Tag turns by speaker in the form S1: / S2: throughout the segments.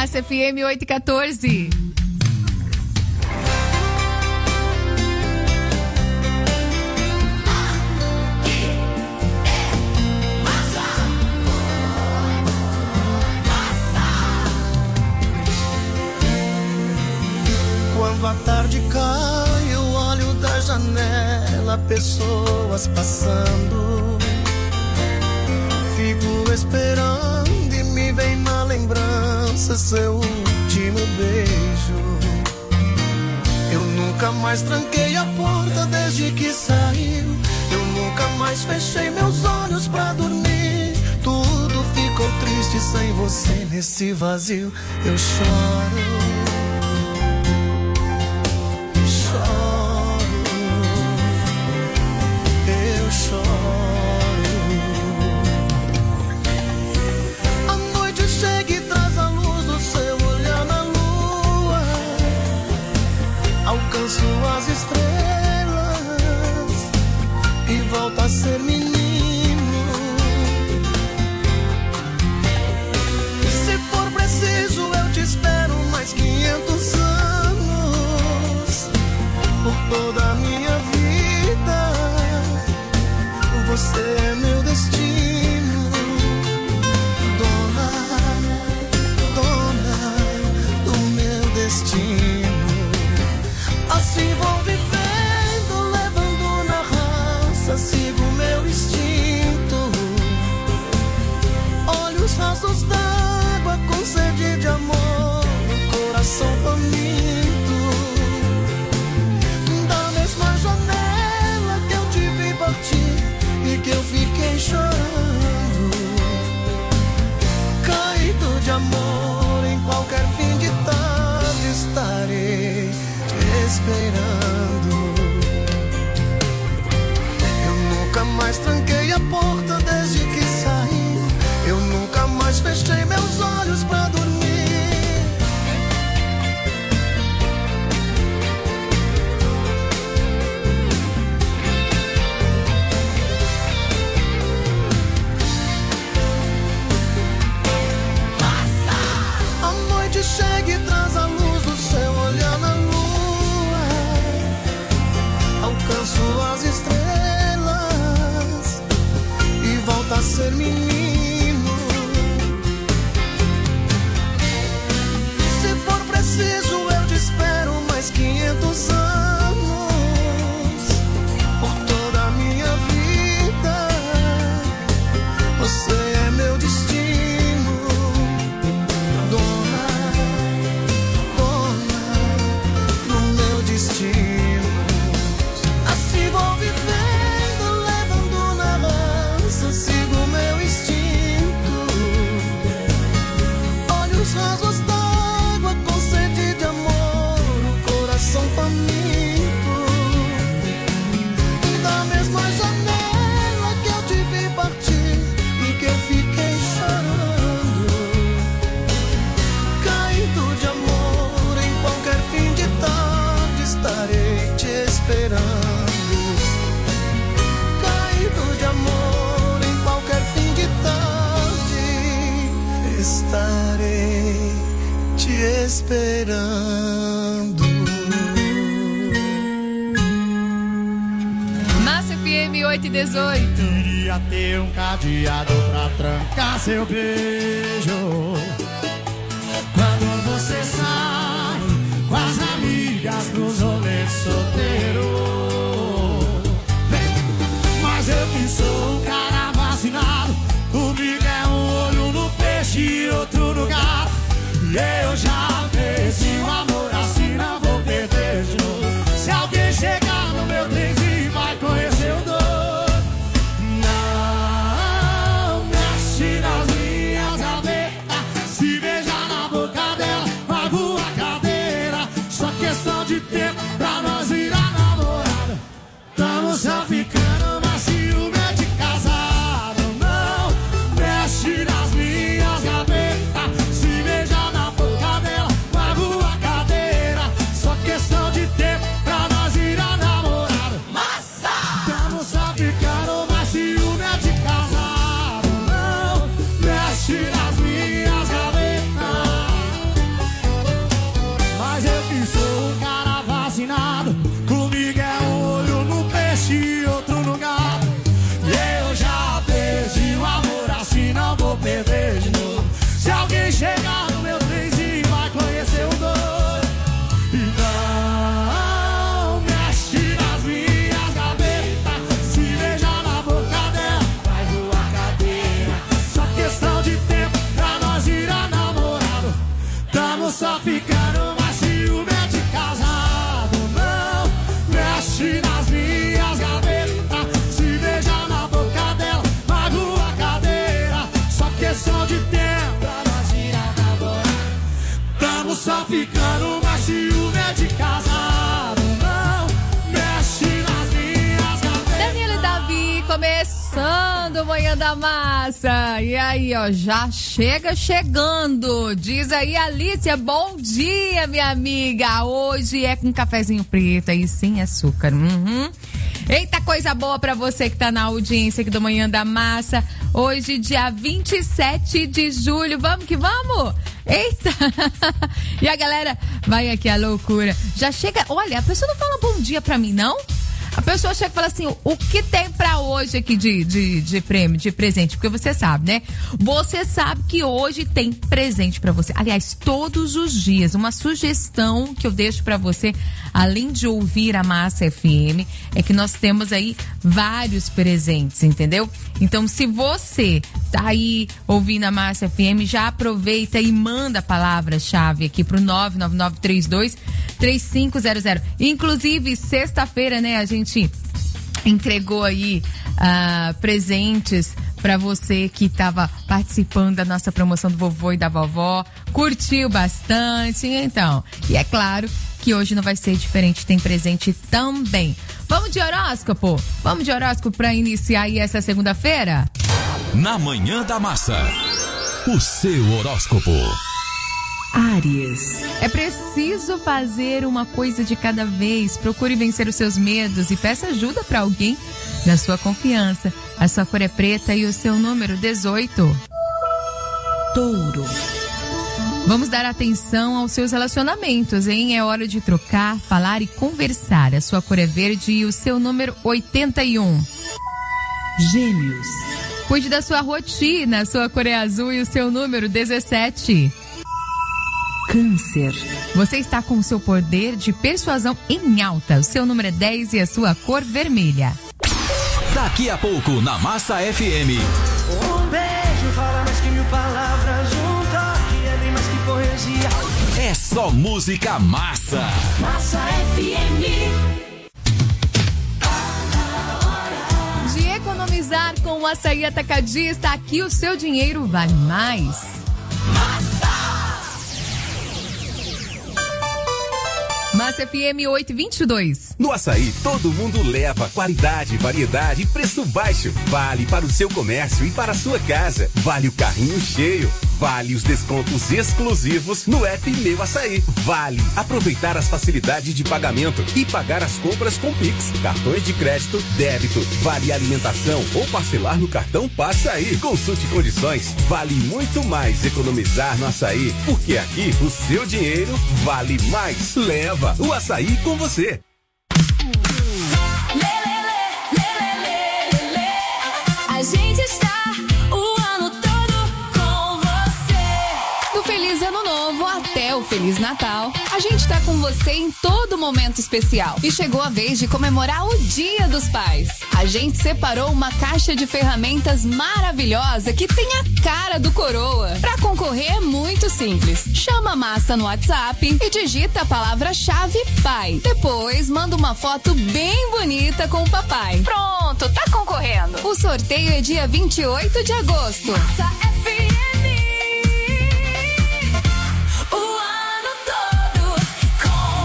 S1: Massa FM 814.
S2: Quando a tarde cai, eu olho da janela, pessoas passando. Fico esperando e me vem na lembrança seu último beijo. Eu nunca mais tranquei a porta desde que saiu. Eu nunca mais fechei meus olhos pra dormir. Tudo ficou triste sem você nesse vazio. Eu choro. As estrelas e volta a ser menino. Se for preciso, eu te espero mais 500 anos. Por toda a minha vida, você é meu destino. Dona do meu destino. Assim vou vivendo, levando na raça, sigo meu instinto. Olho os rastros d'água com sede de amor, coração faminto. Da mesma janela que eu te vi partir e que eu fiquei chorando. Caído de amor, em qualquer fim de tarde estarei esperando. Eu nunca mais tranquei a porta desde que saí. Eu nunca mais fechei meus olhos pra dormir. A noite chega e traz a luz do seu olhar na lua. Alcanço as estrelas e volto a ser menino. Se for preciso, eu te espero mais 500 anos. Por toda a minha vida, você é meu destino. Dona do meu destino. Vou vivendo, levando na lança, sigo meu instinto. Olho os rasos d'água com sede de amor, o coração faminto. Da mesma janela que eu te vi partir e que eu fiquei chorando. Caído de amor, em qualquer fim de tarde estarei te esperando. De amor, em qualquer fim de tarde estarei te esperando.
S1: Massa FM 818.
S3: Queria ter um cadeado pra trancar seu beijo. Quando você sai com as amigas nos rolês solteiros. Eu que sou um cara vacinado. Comigo é um olho no peixe e outro no gato. E eu já perdi o amor, assim não vou perder de novo. Se alguém chegar no meu trenzinho, vai conhecer o dono. Não mexe nas minhas gavetas, só ficando mais ciumento de casado. Não mexe nas minhas gavetas, se beija na boca dela, magoa a cadeira. Só questão de tempo pra nós tirar da boca. Tamo só ficando mais ciumento de casado. Não mexe nas minhas gavetas.
S1: Daniela e Davi começando o Manhã da Massa. E aí, ó, já chegando. Diz aí, Alícia, bom dia, minha amiga. Hoje é com cafezinho preto aí, sem açúcar. Eita, coisa boa pra você que tá na audiência aqui do Manhã da Massa. Hoje, dia 27 de julho. Vamos que vamos? Eita! E a galera vai aqui, a loucura. Já chega, olha, a pessoa não fala bom dia pra mim, não? A pessoa chega e fala assim, o que tem pra hoje aqui de prêmio, de presente? Porque você sabe, né? Você sabe que hoje tem presente pra você. Aliás, todos os dias, uma sugestão que eu deixo pra você, além de ouvir a Massa FM, é que nós temos aí vários presentes, entendeu? Então, se você tá aí ouvindo a Massa FM, já aproveita e manda a palavra-chave aqui pro 99932-3500. Inclusive, sexta-feira, né, a gente entregou aí presentes para você que estava participando da nossa promoção do vovô e da vovó, curtiu bastante, então. E é claro que hoje não vai ser diferente, tem presente também. Vamos de horóscopo? Vamos de horóscopo para iniciar aí essa segunda-feira?
S4: Na Manhã da Massa, o seu horóscopo.
S1: Áries. É preciso fazer uma coisa de cada vez. Procure vencer os seus medos e peça ajuda para alguém da sua confiança. A sua cor é preta e o seu número 18. Touro. Vamos dar atenção aos seus relacionamentos, hein? É hora de trocar, falar e conversar. A sua cor é verde e o seu número 81. Gêmeos. Cuide da sua rotina. A sua cor é azul e o seu número 17. Câncer. Você está com o seu poder de persuasão em alta. O seu número é 10 e a sua cor vermelha.
S4: Daqui a pouco na Massa FM.
S2: Um beijo fala mais que 1000 palavras, um toque é bem mais que poesia.
S4: É só música massa.
S2: Massa FM.
S1: De economizar com o Açaí Atacadista, aqui o seu dinheiro vale mais. Massa FM 822.
S5: No Açaí, todo mundo leva qualidade, variedade e preço baixo. Vale para o seu comércio e para a sua casa. Vale o carrinho cheio. Vale os descontos exclusivos no app Meu Açaí. Vale aproveitar as facilidades de pagamento e pagar as compras com Pix, cartões de crédito, débito. Vale alimentação ou parcelar no cartão Passa Aí. Consulte condições. Vale muito mais economizar no Açaí, porque aqui o seu dinheiro vale mais. Leva o Açaí com você.
S6: A gente está o ano todo com você. Do Feliz Ano Novo até o Feliz Natal, a gente tá com você em todo momento especial. E chegou a vez de comemorar o Dia dos Pais. A gente separou uma caixa de ferramentas maravilhosa que tem a cara do Coroa. Pra concorrer é muito simples. Chama a Massa no WhatsApp e digita a palavra-chave pai. Depois manda uma foto bem bonita com o papai. Pronto, tá concorrendo. O sorteio é dia 28 de agosto. Massa FM. O ano todo com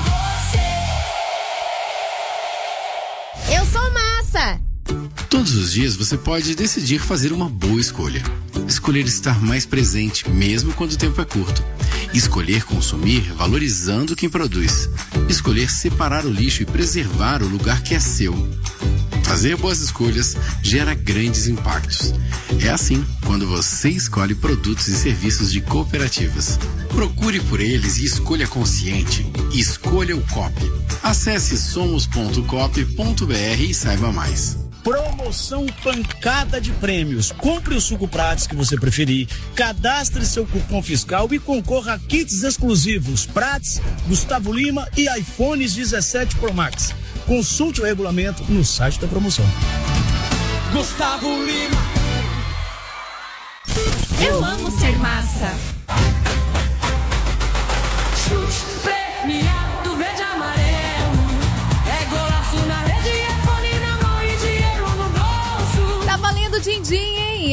S6: você.
S1: Eu sou Massa.
S7: Todos os dias você pode decidir fazer uma boa escolha. Escolher estar mais presente, mesmo quando o tempo é curto. Escolher consumir valorizando quem produz. Escolher separar o lixo e preservar o lugar que é seu. Fazer boas escolhas gera grandes impactos. É assim quando você escolhe produtos e serviços de cooperativas. Procure por eles e escolha consciente. Escolha o COP. Acesse somos.coop.br e saiba mais.
S8: Promoção pancada de prêmios. Compre o suco Prats que você preferir, cadastre seu cupom fiscal e concorra a kits exclusivos Prats, Gustavo Lima e iPhones 17 Pro Max. Consulte o regulamento no site da promoção.
S3: Gustavo Lima.
S6: Eu amo ser massa.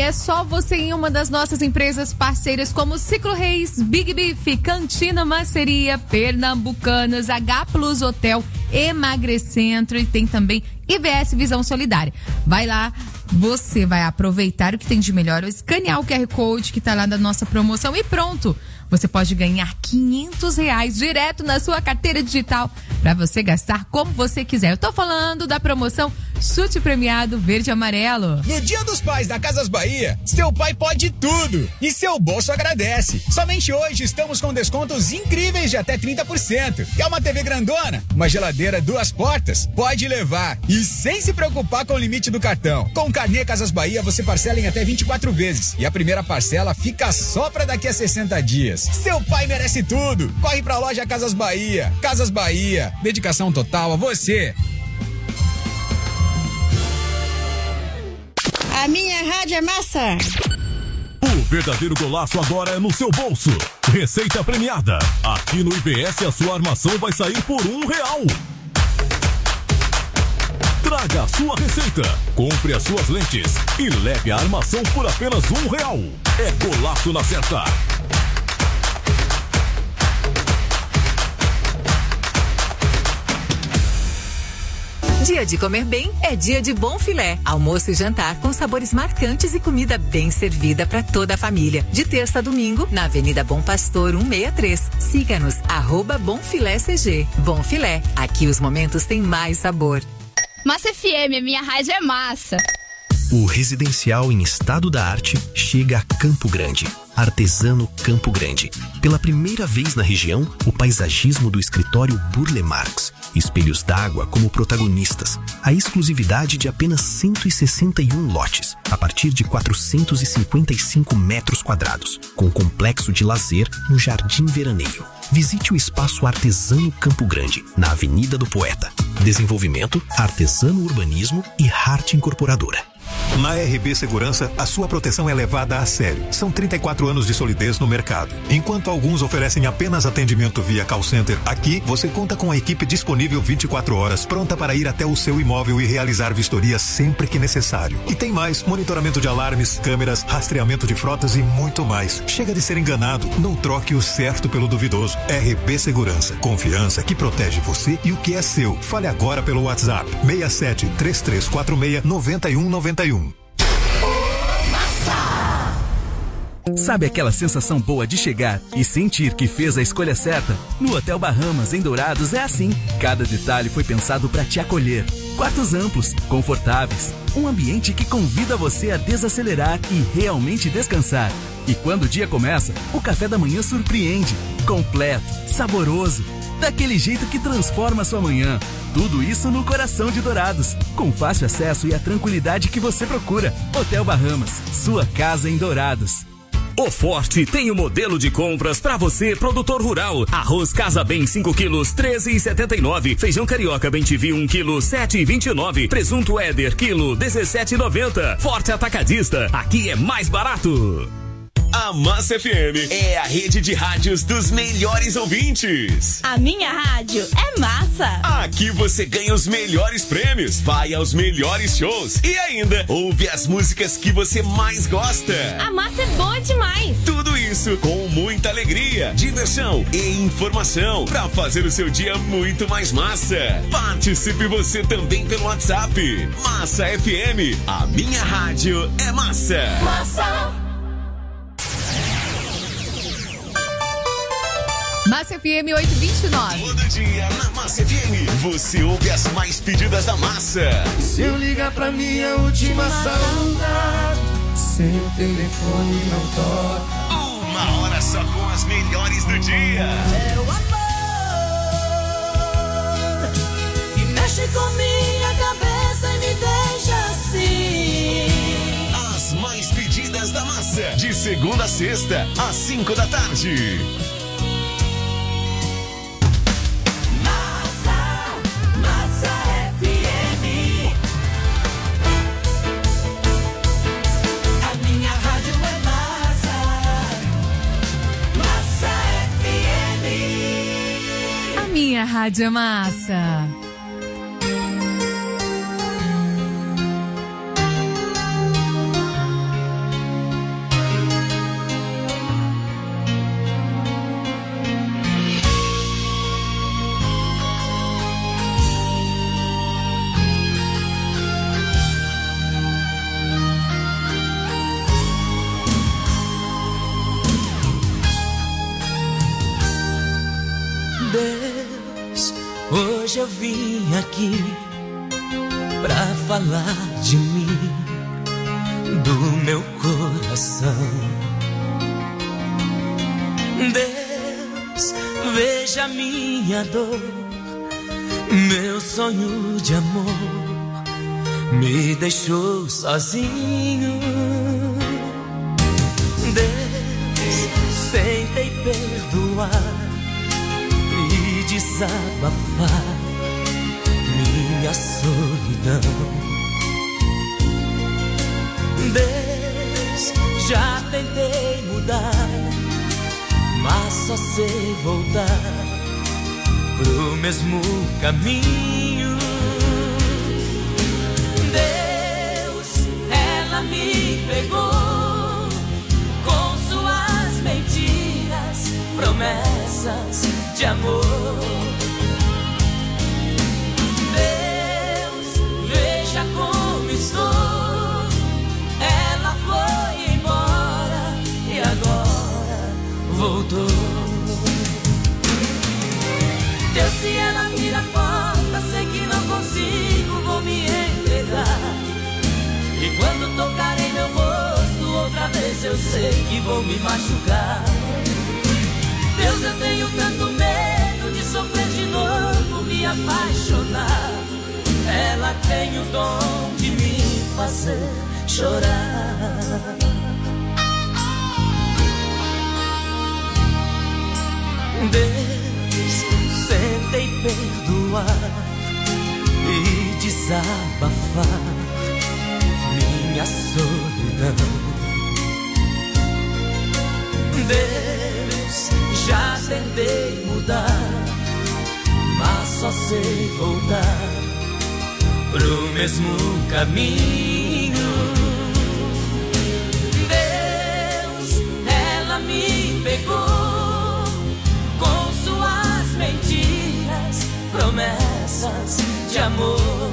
S1: é só você em uma das nossas empresas parceiras como Ciclo Reis, Big Beef, Cantina Maceria, Pernambucanas, H Plus Hotel, Emagrecentro e tem também IBS Visão Solidária. Vai lá, você vai aproveitar o que tem de melhor, escanear o QR Code que tá lá da nossa promoção e pronto. Você pode ganhar R$500 direto na sua carteira digital para você gastar como você quiser. Eu tô falando da promoção Chute Premiado Verde e Amarelo.
S9: No Dia dos Pais da Casas Bahia, seu pai pode tudo e seu bolso agradece. Somente hoje estamos com descontos incríveis de até 30%. Quer uma TV grandona? Uma geladeira 2 portas? Pode levar e sem se preocupar com o limite do cartão. Com o Carnê Casas Bahia você parcela em até 24 vezes e a primeira parcela fica só para daqui a 60 dias. Seu pai merece tudo. Corre pra loja Casas Bahia. Casas Bahia, dedicação total a você.
S10: A minha rádio é massa.
S4: O verdadeiro golaço agora é no seu bolso. Receita premiada. Aqui no IBS a sua armação vai sair por R$1. Traga a sua receita, compre as suas lentes e leve a armação por apenas R$1. É golaço na certa.
S11: Dia de comer bem é dia de Bom Filé. Almoço e jantar com sabores marcantes e comida bem servida para toda a família. De terça a domingo, na Avenida Bom Pastor 163. Siga-nos, @BomFiléCG. Bom Filé, aqui os momentos têm mais sabor.
S6: Massa FM, a minha rádio é massa.
S12: O residencial em estado da arte chega a Campo Grande. Artesano Campo Grande. Pela primeira vez na região, o paisagismo do escritório Burle Marx. Espelhos d'água como protagonistas. A exclusividade de apenas 161 lotes, a partir de 455 metros quadrados, com complexo de lazer no Jardim Veraneio. Visite o espaço Artesano Campo Grande, na Avenida do Poeta. Desenvolvimento, Artesano Urbanismo e Hart Incorporadora.
S13: Na RB Segurança, a sua proteção é levada a sério. São 34 anos de solidez no mercado. Enquanto alguns oferecem apenas atendimento via call center, aqui você conta com a equipe disponível 24 horas, pronta para ir até o seu imóvel e realizar vistoria sempre que necessário. E tem mais: monitoramento de alarmes, câmeras, rastreamento de frotas e muito mais. Chega de ser enganado, não troque o certo pelo duvidoso. RB Segurança, confiança que protege você e o que é seu. Fale agora pelo WhatsApp 67 3346 9191.
S14: Sabe aquela sensação boa de chegar e sentir que fez a escolha certa? No Hotel Bahamas, em Dourados, é assim. Cada detalhe foi pensado para te acolher. Quartos amplos, confortáveis, um ambiente que convida você a desacelerar e realmente descansar. E quando o dia começa, o café da manhã surpreende. Completo, saboroso, daquele jeito que transforma a sua manhã. Tudo isso no coração de Dourados, com fácil acesso e a tranquilidade que você procura. Hotel Bahamas, sua casa em Dourados.
S15: O Forte tem o modelo de compras para você, produtor rural. Arroz Casa Bem 5 quilos, 13,79. Feijão Carioca Bem TV 1 quilo, 7,29. Presunto Éder, quilo, 17,90. Forte Atacadista, aqui é mais barato. A Massa FM é a rede de rádios dos melhores ouvintes.
S10: A minha rádio é massa.
S15: Aqui você ganha os melhores prêmios, vai aos melhores shows e ainda ouve as músicas que você mais gosta.
S10: A massa é boa demais.
S15: Tudo isso com muita alegria, diversão e informação para fazer o seu dia muito mais massa. Participe você também pelo WhatsApp. Massa FM, a minha rádio é massa.
S10: Massa.
S1: Massa FM 829.
S15: Todo dia na Massa FM, você ouve as mais pedidas da massa.
S2: Se eu ligar pra minha última saudade, seu telefone não toca.
S15: Uma hora só com as melhores do dia.
S2: É o amor que mexe com minha cabeça e me deixa assim.
S15: As mais pedidas da massa, de segunda a sexta, às 5 da tarde.
S1: Minha rádio é massa.
S16: Deus, hoje eu vim aqui pra falar de mim, do meu coração. Deus, veja minha dor, meu sonho de amor me deixou sozinho. Deus, tentei perdoar e desabafar minha solidão. Deus, já tentei mudar, mas só sei voltar pro mesmo caminho. Deus, ela me pegou com suas mentiras, promessas de amor. Deus, veja como estou. Ela foi embora e agora voltou. Deus, se ela vira a porta, sei que não consigo, vou me entregar. E quando tocar em meu rosto outra vez, eu sei que vou me machucar. Deus, eu tenho tanto medo de sofrer de novo, me apaixonar. Ela tem o dom de me fazer chorar. Deus, tentei perdoar e desabafar minha solidão. Deus, já tentei mudar, mas só sei voltar pro mesmo caminho. Deus, ela me pegou com suas mentiras, promessas de amor.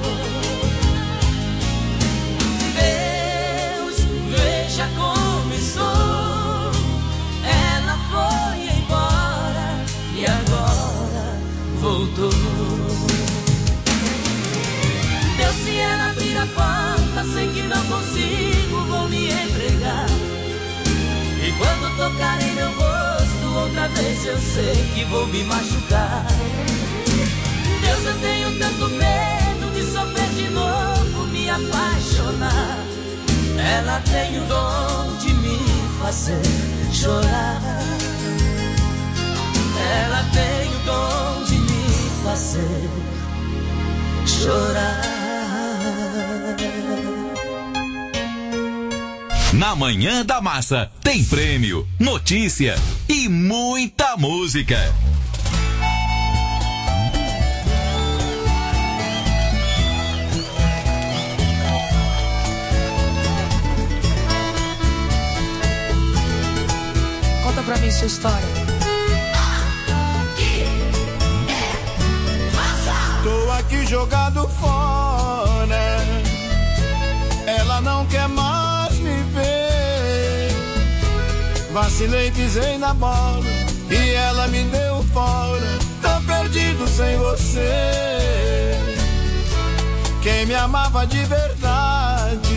S16: Deus, veja como estou. Ela foi embora e agora voltou. Deus, se ela abrir a porta, sei que não consigo, vou me entregar. E quando tocar em meu rosto outra vez, eu sei que vou me machucar. Deus, eu tenho tanto medo de sofrer de novo, me apaixonar. Ela tem o dom de me fazer chorar. Ela tem o dom de me fazer chorar.
S4: Na Manhã da Massa tem prêmio, notícia e muita música.
S17: Conta pra mim sua história.
S3: Tô aqui jogado fora, ela não quer mais me ver. Vacilei, pisei na bola e ela me deu fora. Tô perdido sem você. Quem me amava de verdade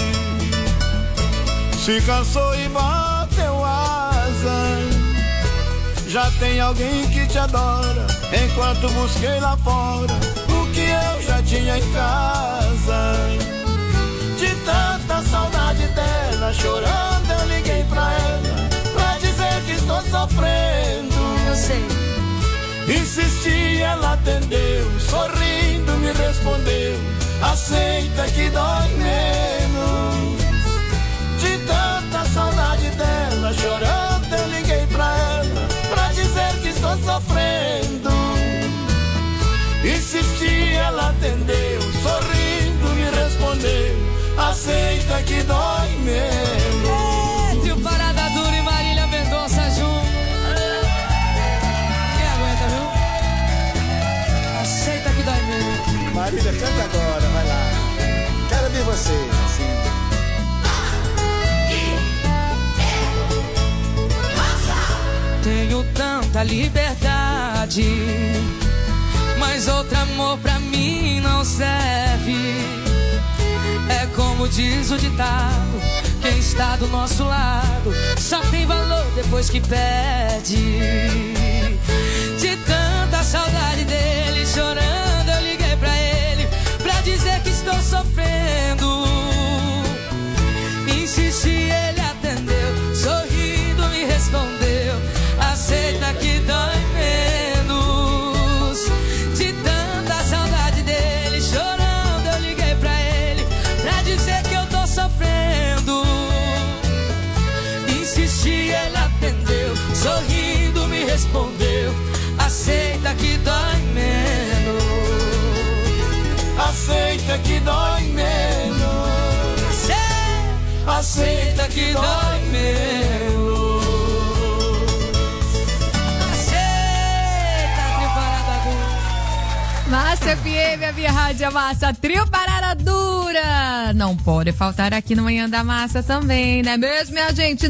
S3: se cansou e bateu asa. Já tem alguém que te adora, enquanto busquei lá fora o que eu já tinha em casa. De tanta saudade dela, chorando eu liguei pra ela, pra dizer que estou sofrendo.
S17: Eu sei.
S3: Insisti, ela atendeu, sorrindo me respondeu: aceita que dói menos. De tanta saudade dela, chorando eu liguei pra ela, pra dizer que estou sofrendo. Insisti, ela atendeu, sorrindo me respondeu: aceita que dói menos.
S17: Trio Parada Dura e Marília Mendonça junto. Quem aguenta, viu? Aceita que dói menos.
S3: Marília, canta agora, vai lá. Quero ver você, assim.
S17: Tenho tanta liberdade mas outro amor pra mim não serve. É como diz o ditado, quem está do nosso lado só tem valor depois que perde. De tanta saudade dele, chorando eu liguei pra ele pra dizer que estou sofrendo. Insisti, ele atendeu, sorrindo me respondeu: aceita que dói menos. De tanta saudade dele, chorando eu liguei pra ele pra dizer que eu tô sofrendo. Insisti, ele atendeu, sorrindo me respondeu: aceita que dói menos. Aceita que dói menos. Aceita que dói menos. Aceita, trio parada dura.
S1: Massa FM, a minha rádio massa, trio parada dura. Não pode faltar aqui no Manhã da Massa também, né mesmo, minha gente?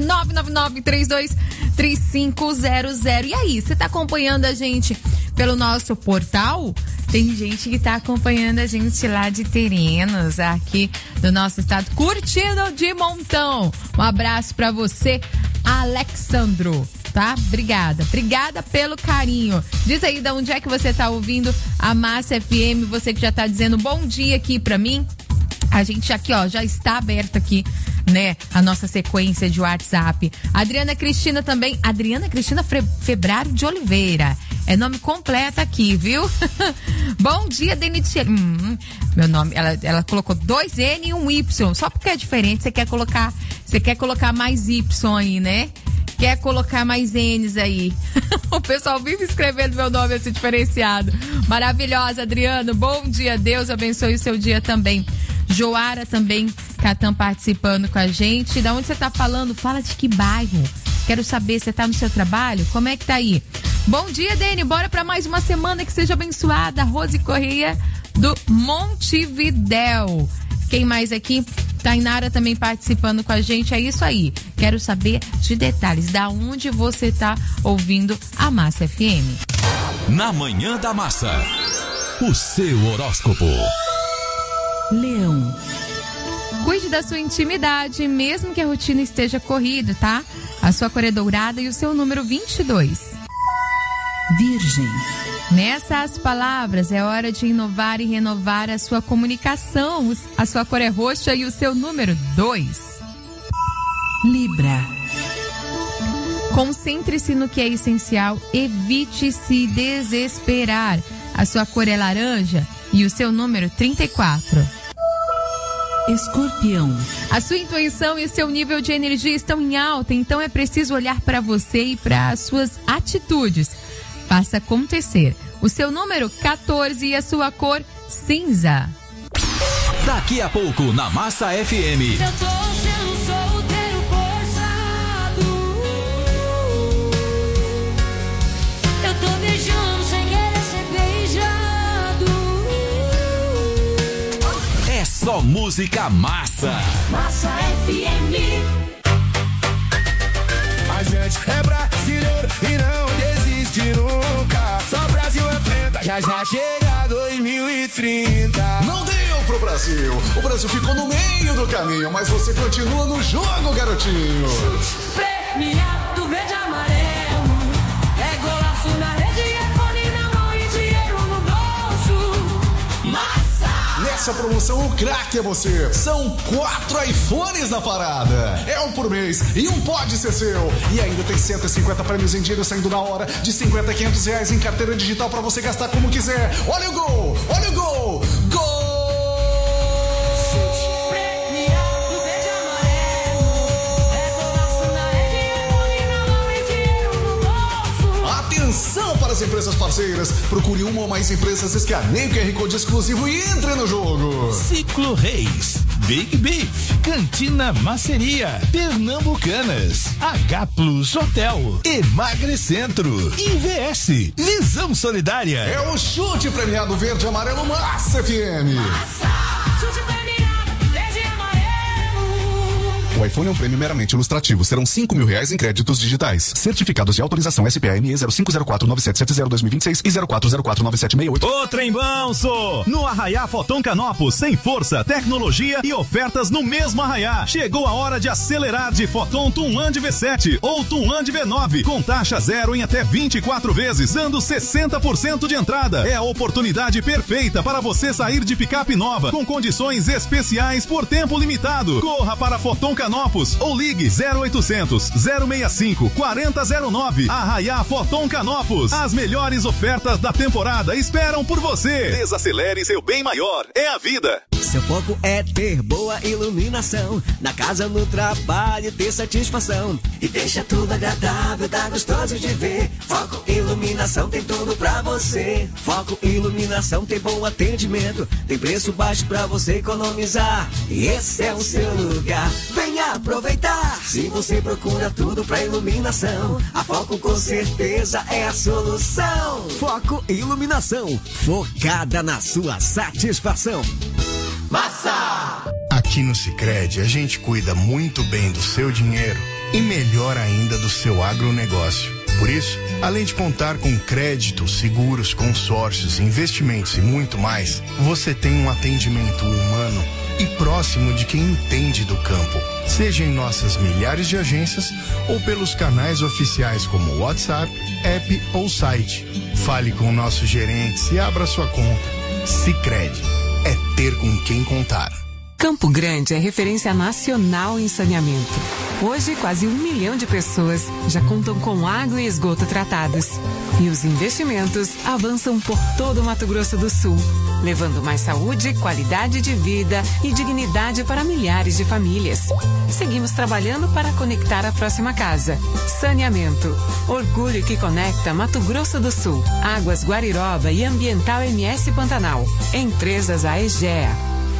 S1: 999-323500. E aí, você tá acompanhando a gente pelo nosso portal? Tem gente que tá acompanhando a gente lá de Terenos, aqui do nosso estado, curtindo de montão. Um abraço pra você, Alexandro, tá? Obrigada pelo carinho. Diz aí de onde é que você tá ouvindo a Massa FM, você que já tá dizendo bom dia aqui pra mim. A gente aqui, ó, já está aberta aqui, né, a nossa sequência de WhatsApp. Adriana Cristina também, Adriana Cristina Febrário de Oliveira. É nome completo aqui, viu? Bom dia, Denitiel. Meu nome, ela colocou 2N e um Y, só porque é diferente, você quer colocar mais Y aí, né? Quer colocar mais N's aí. O pessoal vive escrevendo meu nome assim diferenciado. Maravilhosa, Adriano. Bom dia, Deus abençoe o seu dia também. Joara também, Catan, participando com a gente. Da onde você tá falando? Fala de que bairro. Quero saber, você tá no seu trabalho? Como é que tá aí? Bom dia, Dene. Bora pra mais uma semana que seja abençoada. Rose Correia do Montevidéu. Quem mais aqui? Tainara também participando com a gente. É isso aí. Quero saber de detalhes. Da onde você tá ouvindo a Massa FM?
S4: Na Manhã da Massa, o seu horóscopo.
S1: Leão. Cuide da sua intimidade, mesmo que a rotina esteja corrida, tá? A sua cor é dourada e o seu número 22. Virgem. Nessas palavras, é hora de inovar e renovar a sua comunicação. A sua cor é roxa e o seu número 2. Libra. Concentre-se no que é essencial, evite se desesperar. A sua cor é laranja e o seu número 34. Escorpião. A sua intuição e seu nível de energia estão em alta, então é preciso olhar para você e para as suas atitudes. Faça acontecer. O seu número 14 e a sua cor cinza.
S4: Daqui a pouco na Massa FM.
S16: Eu tô sendo solteiro forçado. Eu tô beijando sem querer ser beijado.
S4: É só música massa.
S16: Massa FM.
S3: A gente é brasileiro e não desiste nunca. Só Brasil enfrenta, já chega 2030.
S18: Não deu pro Brasil. O Brasil ficou no meio do caminho, mas você continua no jogo, garotinho.
S16: Premiado verde e amarelo. É golaço na rede, é fone na mão e dinheiro no bolso. Massa!
S18: Nessa promoção, o craque é você. São 4 iPhones na parada. É um por mês e um pode ser seu. E ainda tem 150 prêmios em dinheiro saindo na hora, de 50 a 500 reais em carteira digital pra você gastar como quiser. Olha o gol! Olha o gol! Gol!
S16: Premiado verde e amarelo. É golaço na rede, é fone na mão e dinheiro no bolso.
S18: Atenção para as empresas parceiras. Procure uma ou mais empresas, escaneie o QR Code exclusivo e entre no jogo.
S19: Ciclo Reis, Big Beef, Cantina Maceria, Pernambucanas, H Plus Hotel, Emagrecentro, IVS, Visão Solidária.
S18: É o chute premiado verde e amarelo Massa FM.
S16: Chute premiado verde e amarelo.
S18: O iPhone é um prêmio meramente ilustrativo. Serão R$5.000 em créditos digitais. Certificados de autorização SPA-ME 05049770-2026 e 04049768.
S4: Ô trembão, no Arraiá Foton Canopus, sem força, tecnologia e ofertas no mesmo Arraiá. Chegou a hora de acelerar de Foton Tunland V7 ou Tunland V9 com taxa zero em até 24 vezes, dando 60% de entrada. É a oportunidade perfeita para você sair de picape nova com condições especiais por tempo limitado. Corra para Foton Canopus ou ligue 0800 065 4009. Arraiá Foton Canopus. As melhores ofertas da temporada esperam por você. Desacelere seu bem maior. É a vida.
S20: Seu foco é ter boa iluminação. Na casa, no trabalho, ter satisfação. E deixa tudo agradável, dá gostoso de ver. Foco Iluminação tem tudo pra você. Foco Iluminação tem bom atendimento. Tem preço baixo pra você economizar. E esse é o seu lugar. Venha aproveitar. Se você procura tudo pra iluminação, a Foco com certeza é a solução. Foco Iluminação. Focada na sua satisfação. Massa!
S21: Aqui no Sicredi a gente cuida muito bem do seu dinheiro e melhor ainda do seu agronegócio. Por isso, além de contar com crédito, seguros, consórcios, investimentos e muito mais, você tem um atendimento humano e próximo de quem entende do campo. Seja em nossas milhares de agências ou pelos canais oficiais como WhatsApp, app ou site. Fale com nossos gerentes e abra sua conta. Sicredi. É ter com quem contar.
S22: Campo Grande é referência nacional em saneamento. Hoje, quase 1 milhão de pessoas já contam com água e esgoto tratados. E os investimentos avançam por todo o Mato Grosso do Sul, levando mais saúde, qualidade de vida e dignidade para milhares de famílias. Seguimos trabalhando para conectar a próxima casa. Saneamento. Orgulho que conecta Mato Grosso do Sul. Águas Guariroba e Ambiental MS Pantanal. Empresas AEGEA.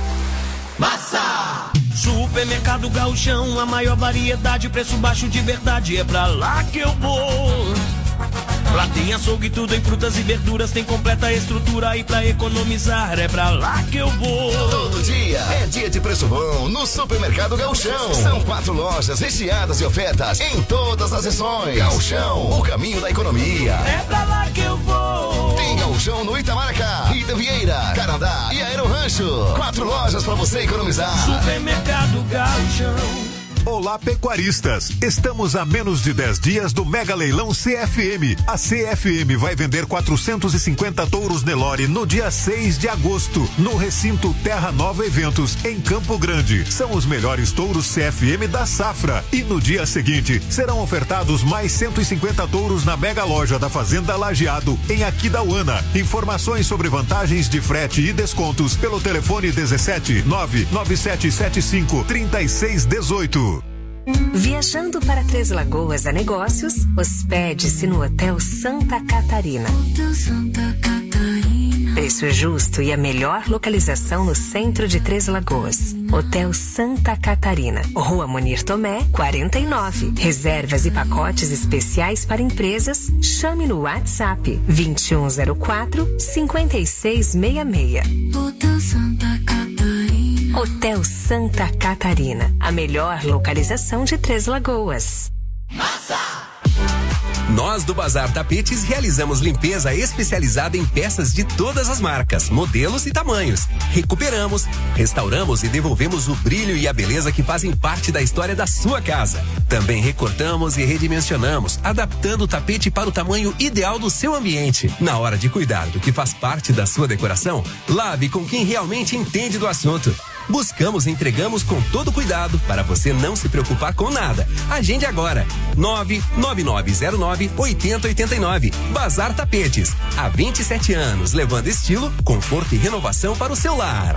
S3: Massa! Supermercado Gauchão, a maior variedade, preço baixo de verdade, é pra lá que eu vou. Lá tem açougue, tudo em frutas e verduras, tem completa estrutura e pra economizar é pra lá que eu vou.
S23: Todo dia é dia de preço bom no Supermercado Gauchão. São 4 lojas recheadas de ofertas em todas as seções. Gauchão, o caminho da economia.
S3: É pra lá que eu vou.
S23: Tem Gauchão no Itamaracá, Rita Vieira, Carandá e Aero Rancho. 4 lojas pra você economizar.
S3: Supermercado Gauchão.
S13: Olá, pecuaristas! Estamos a menos de 10 dias do mega leilão CFM. A CFM vai vender 450 touros Nelore no dia 6 de agosto, no recinto Terra Nova Eventos, em Campo Grande. São os melhores touros CFM da safra. E no dia seguinte, serão ofertados mais 150 touros na mega loja da Fazenda Lajeado, em Aquidauana. Informações sobre vantagens de frete e descontos pelo telefone 17 99775 3618.
S11: Viajando para Três Lagoas a negócios, hospede-se no Hotel Santa Catarina. Preço justo e a melhor localização no centro de Três Lagoas. Hotel Santa Catarina, Rua Munir Tomé, 49. Reservas e pacotes especiais para empresas. Chame no WhatsApp 2104-5666. Hotel Santa Catarina. Hotel Santa Catarina, a melhor localização de Três Lagoas.
S5: Nós do Bazar Tapetes realizamos limpeza especializada em peças de todas as marcas, modelos e tamanhos. Recuperamos, restauramos e devolvemos o brilho e a beleza que fazem parte da história da sua casa. Também recortamos e redimensionamos, adaptando o tapete para o tamanho ideal do seu ambiente. Na hora de cuidar do que faz parte da sua decoração, lave com quem realmente entende do assunto. Buscamos e entregamos com todo cuidado para você não se preocupar com nada. Agende agora. 99909-8089. Bazar Tapetes. Há 27 anos, levando estilo, conforto e renovação para o seu lar.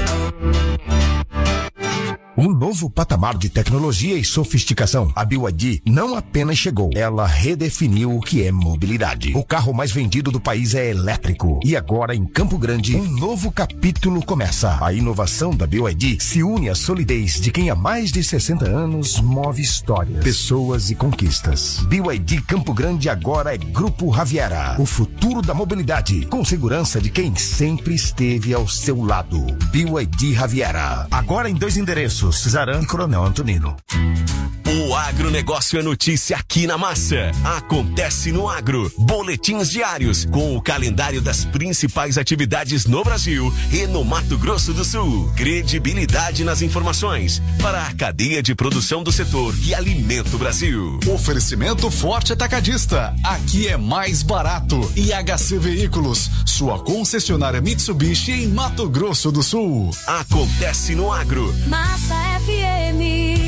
S24: Um novo patamar de tecnologia e sofisticação. A BYD não apenas chegou, ela redefiniu o que é mobilidade. O carro mais vendido do país é elétrico. E agora, em Campo Grande, um novo capítulo começa. A inovação da BYD se une à solidez de quem há mais de 60 anos move histórias, pessoas e conquistas. BYD Campo Grande agora é Grupo Raviera. O futuro da mobilidade, com segurança de quem sempre esteve ao seu lado. BYD Raviera. Agora em 2 endereços. Postos Zaran, Coronel Antonino.
S6: O agronegócio é notícia aqui na Massa. Acontece no Agro. Boletins diários com o calendário das principais atividades no Brasil e no Mato Grosso do Sul. Credibilidade nas informações para a cadeia de produção do setor que alimenta o Brasil.
S18: Oferecimento Forte Atacadista. Aqui é mais barato. IHC Veículos, sua concessionária Mitsubishi em Mato Grosso do Sul.
S6: Acontece no Agro.
S10: Massa FM.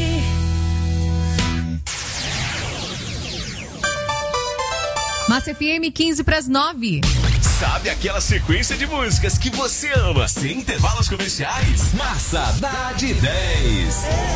S1: Massa FM 8:45.
S6: Sabe aquela sequência de músicas que você ama, sem intervalos comerciais? Massa dá de 10.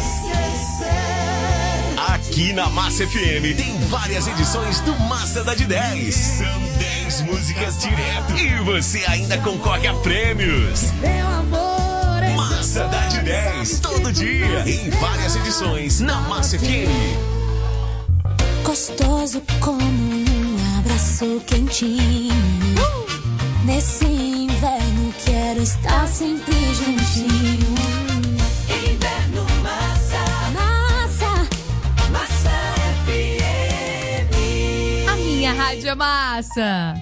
S6: Aqui na Massa FM tem várias edições do Massa dá de 10. São 10 músicas direto e você ainda concorre a prêmios.
S10: Meu amor,
S6: Massa dá de 10 todo dia em várias edições na Massa FM.
S10: gostoso como um abraço quentinho. Nesse inverno quero estar sempre juntinho. Inverno Massa. Massa. Massa FM.
S1: A minha rádio é massa.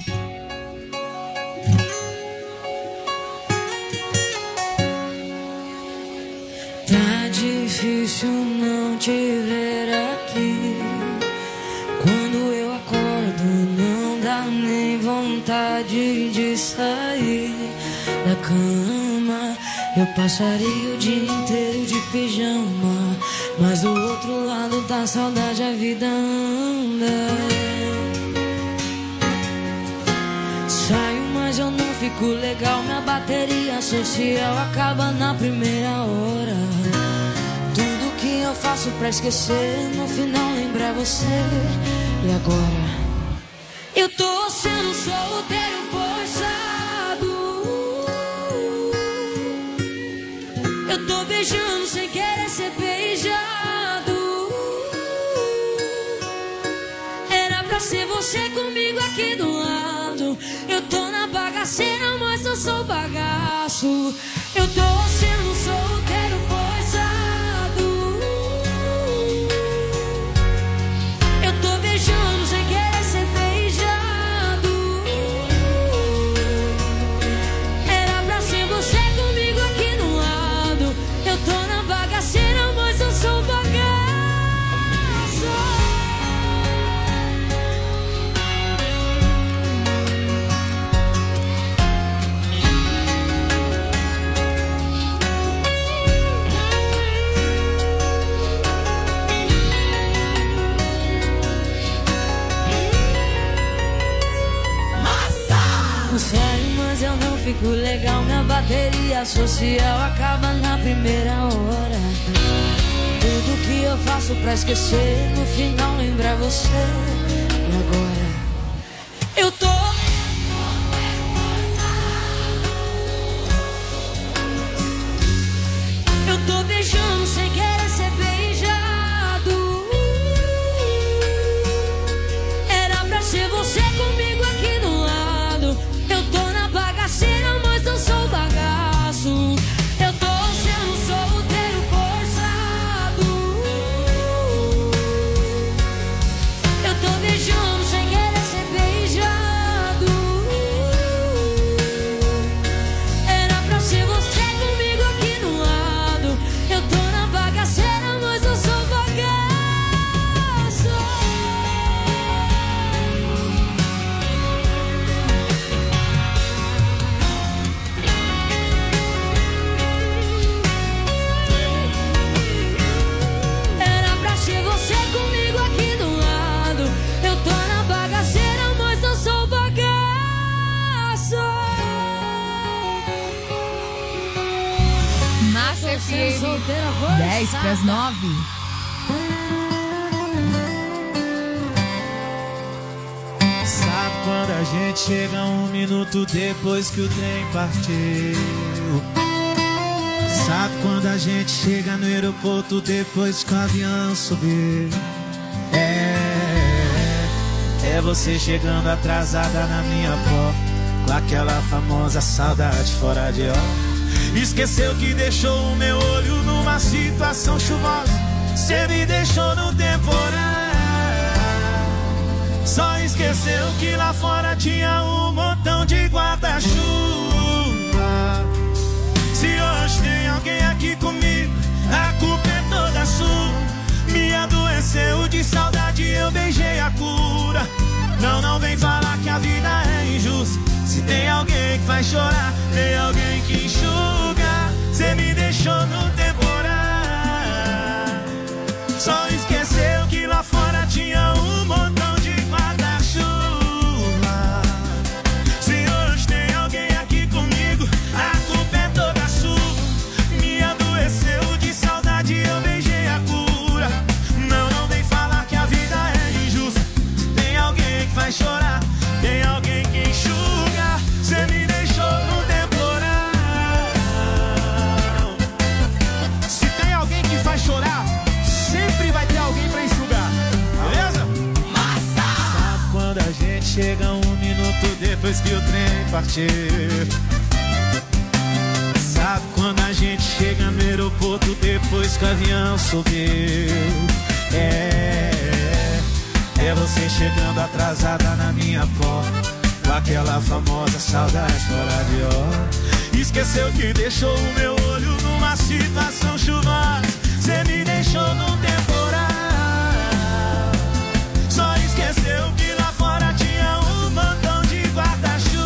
S17: Tá difícil não te ver aqui. Quando eu acordo não dá nem vontade de sair da cama. Eu passaria o dia inteiro de pijama, mas do outro lado da saudade a vida anda. Saio, mas eu não fico legal. Minha bateria social acaba na primeira hora. Tudo que eu faço pra esquecer, no final lembrar você. E agora? Eu tô sendo solteiro forçado. Eu tô beijando sem querer ser beijado. Era pra ser você comigo aqui do lado. Eu tô na bagaceira, mas eu sou bagaço. Eu tô sendo solteiro forçado. Eu tô beijando sem querer ser beijado. Era pra ser você comigo aqui do lado. Eu tô na bagaceira, mas eu sou bagaço. Saio, mas eu não fico legal. Minha bateria social acaba na primeira hora. Tudo que eu faço pra esquecer, no final lembrar você. E agora? Eu tô beijando sem querer ser beijado. Era pra ser você comigo aqui do lado. Eu tô na bagaceira, mas eu sou bagaço. Eu tô sendo solteiro forçado. Eu tô beijando sem querer ser beijado. Era pra ser você comigo aqui do lado. Eu tô na bagaceira, mas eu sou bagaço. Era pra ser você comigo aqui do lado. Eu tô na bagaceira, mas eu sou bagaço.
S1: Massa FM 10:09.
S3: Sabe quando a gente chega 1 minuto depois que o trem partiu? Sabe quando a gente chega no aeroporto depois que o avião subiu? É você chegando atrasada na minha porta, com aquela famosa saudade fora de hora. Esqueceu que deixou o meu olho numa numa situação chuvosa. Cê me deixou no temporal. Só esqueceu que lá fora tinha um montão de guarda-chuva. Se hoje tem alguém aqui comigo, a culpa é toda sua. Me adoeceu de saudade, eu beijei a cura. Não vem falar que a vida é injusta. Se tem alguém que faz chorar, tem alguém que enxuga. Cê me deixou no temporal. Só esqueceu que lá fora tinha um montão de guarda-chuva. Se hoje tem alguém aqui comigo, a culpa é toda sua. Me adoeceu de saudade, eu beijei a cura. Não vem falar que a vida é injusta. Se tem alguém que faz chorar, tem alguém que enxuga. Cê me deixou no temporal. Se tem alguém que faz chorar, sempre vai ter alguém pra enxugar, beleza? Massa! Sabe quando a gente chega 1 minuto depois que o trem partiu? Sabe quando a gente chega no aeroporto depois que o avião subiu? É você chegando atrasada na minha porta, com aquela famosa saudade fora de hora. Esqueceu que deixou o meu olho numa situação chuvosa. Cê me deixou no temporal. Só esqueceu que lá fora tinha um montão de guarda-chuva.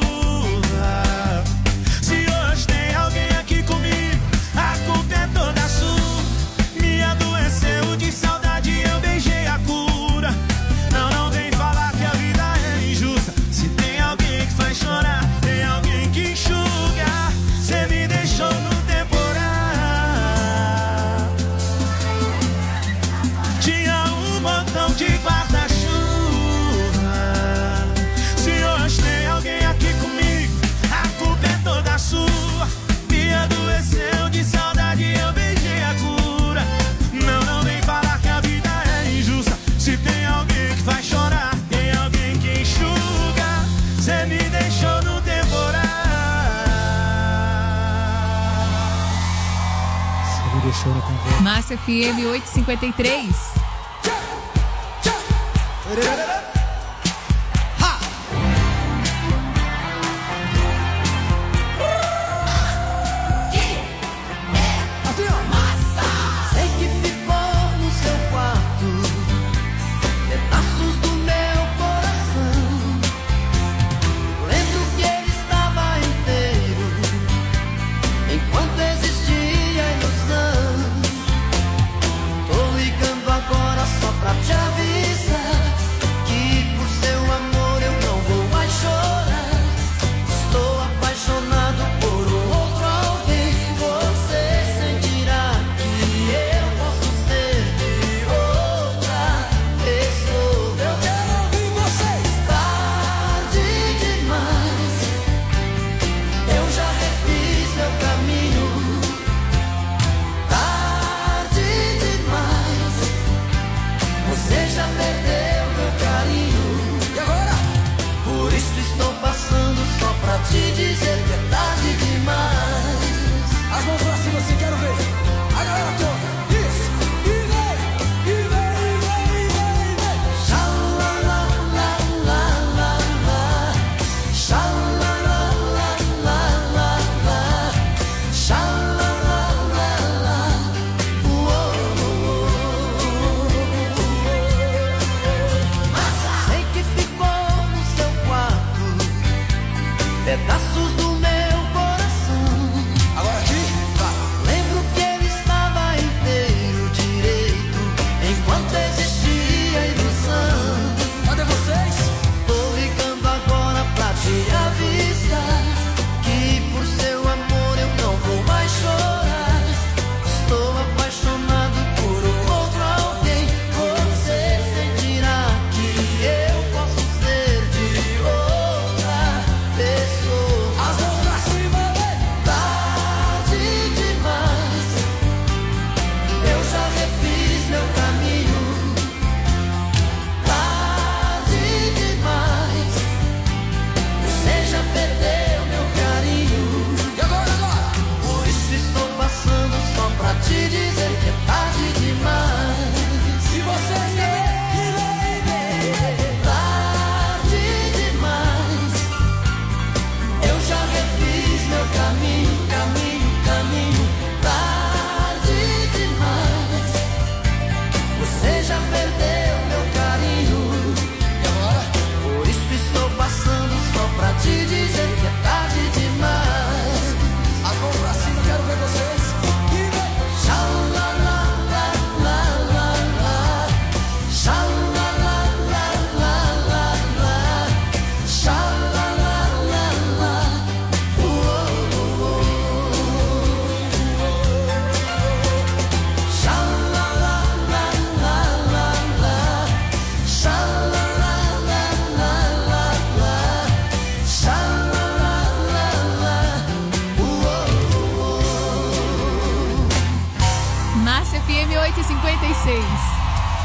S3: Se hoje tem alguém aqui comigo, a culpa é toda sua. Me adoeceu de saudade, eu beijei a cura. Não vem falar que a vida é injusta. Se tem alguém que faz chorar, tem alguém que enxuga. Cê me deixou no temporal. Tinha um montão de guarda-chuva. Se hoje tem alguém aqui comigo, a culpa é toda sua. Me adoeceu de saudade, eu beijei a cura. Não vem falar que a vida é injusta. Se tem alguém que faz chorar, tem alguém que enxuga. Cê me deixou no temporal. Cê me deixou no temporal.
S1: Massa FM 853.
S16: Sei que ficou no seu quarto pedaços do meu coração. Lembro que ele estava inteiro enquanto existia ilusão. Tô ligando agora só pra te avisar que
S1: Reis.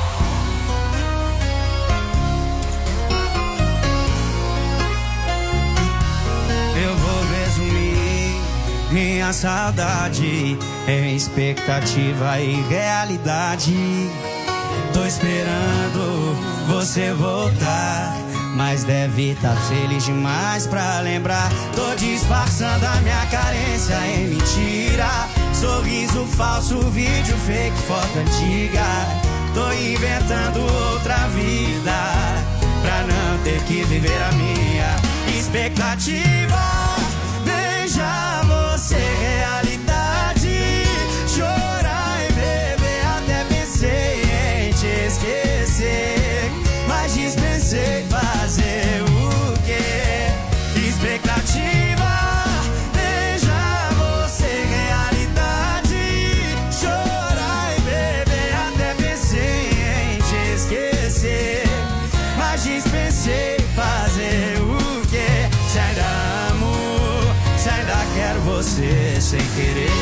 S3: Eu vou resumir minha saudade em expectativa e realidade. Tô esperando você voltar, mas deve tá feliz demais pra lembrar. Tô disfarçando a minha carência em mentira. Sorriso falso, vídeo fake, foto antiga. Tô inventando outra vida pra não ter que viver a minha expectativa. Beijar você, realidade. Chorar e beber, até pensei em te esquecer, mas dispensei fazer o quê? Expectativa. Beijar você, realidade. Chorar e beber, até pensei em te esquecer, mas dispensei fazer o quê? Se ainda amo, se ainda quero você sem querer.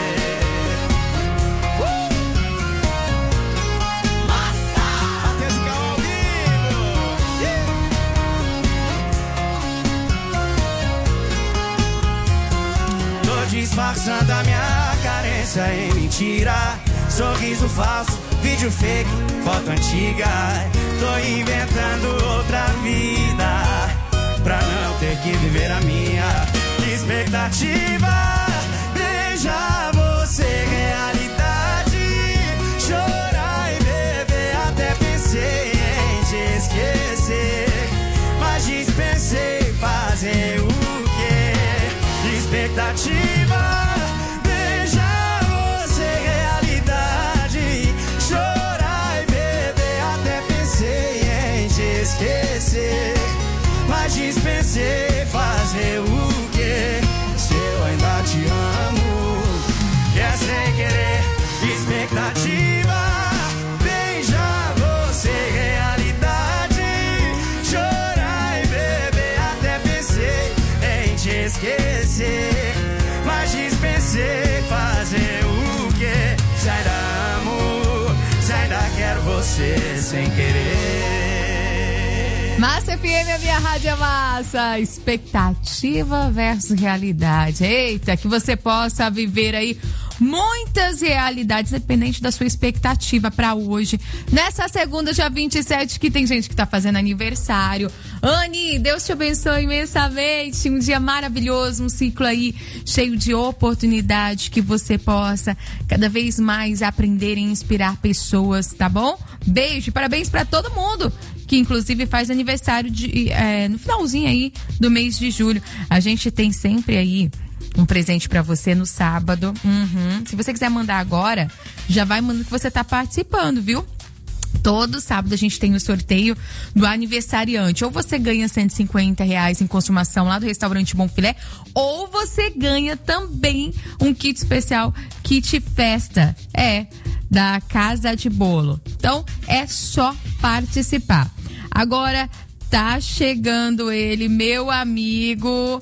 S3: Disfarçando a minha carência em mentira. Sorriso falso, vídeo fake, foto antiga. Tô inventando outra vida pra não ter que viver a minha expectativa. Beijar você, realidade. Chorar e beber, até pensei em te esquecer, mas dispensei fazer o quê? Expectativa. Beijar você, realidade. Chorar e beber, até pensei em te esquecer, mas dispensei fazer o quê? Se eu ainda te amo, que é sem querer. Expectativa. Beijar você, realidade. Chorar e beber, até pensei em te esquecer, mas dispensei fazer o quê? Se ainda amo, se ainda quero você sem querer.
S1: Massa FM, a minha rádio é massa. Expectativa versus realidade. Eita, que você possa viver aí muitas realidades, dependente da sua expectativa para hoje. Nessa segunda, dia 27, que tem gente que tá fazendo aniversário. Anny, Deus te abençoe imensamente. Um dia maravilhoso, um ciclo aí cheio de oportunidade, que você possa cada vez mais aprender e inspirar pessoas, tá bom? Beijo, parabéns para todo mundo que inclusive faz aniversário no finalzinho aí do mês de julho. A gente tem sempre aí um presente pra você no sábado. Se você quiser mandar agora, já vai mandando que você tá participando, viu? Todo sábado a gente tem o sorteio do aniversariante. Ou você ganha R$150 em consumação lá do restaurante Bom Filé, ou você ganha também um kit especial, kit festa, da Casa de Bolo. Então é só participar. Agora tá chegando ele, meu amigo